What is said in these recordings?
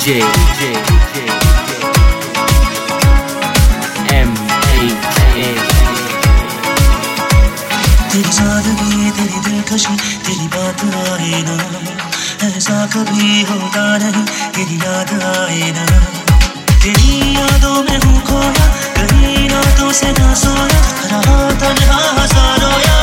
तेरी सादगी तेरी दिलकशी तेरी बात आए ना, ऐसा कभी होता नहीं तेरी याद आए ना। तेरी यादों में हूँ खोया, कहीं रातों से ना सोया, रहा तन्हा सा रोया।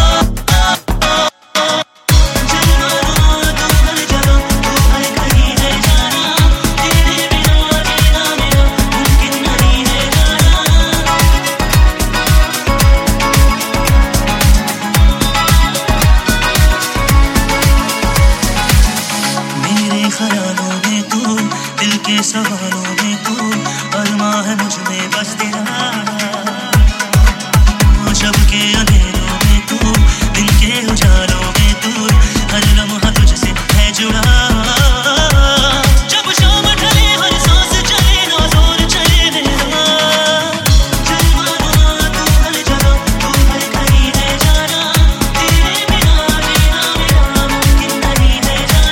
ख्यालों में तू, दिल के सवालों में तू, अरमा है मुझ में बस तेरा। शब के अंधेरों में तू, दिन के उजालों में तू, हर लम्हा तुझसे है जुड़ा। जब शाम ढले हर सांस चले ना जोर चले मेरा। चल माना तू हर जगह, तू हर कहीं है जाना, तेरे बिना जीना मेरा मुमकिन नहीं है जाना।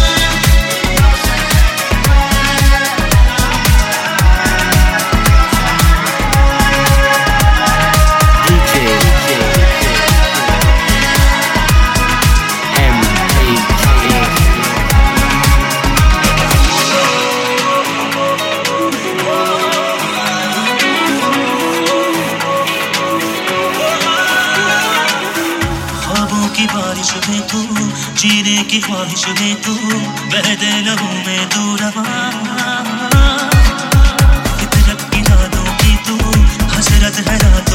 की बारिश में तू, जीने की ख्वाहिश में तू, बहते लहू में तू रवा। फितरत की यादों की तू, हसरत है रात